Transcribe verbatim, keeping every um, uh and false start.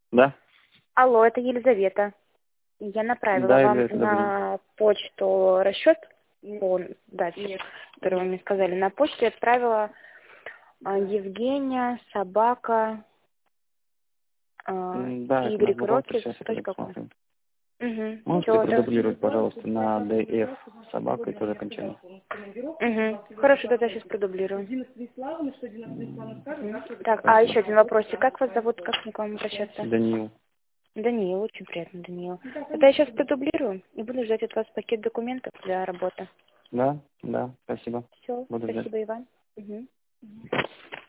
Да? Алло, это Елизавета. Я направила Да, вам Елизавета, добрый день. на почту расчет, он, да, который вы мне сказали. На почту я отправила а, Евгения, собака, а, М, Да, это наш бухгалтер, yrockets сейчас я тогда точка ком. посмотрю. Угу. Можете Все, да. продублировать, пожалуйста, на df собака и тоже окончание. Угу. Хорошо, тогда сейчас продублирую. М, Мгм. Так, а Спасибо. еще один вопросик. Как вас зовут, как мне к вам обращаться? Даниил. Даниил, очень приятно, Даниил. Тогда я сейчас продублирую и буду ждать от вас пакет документов для работы. Да, да, спасибо. Все, Буду ждать. спасибо и вам. Мгм.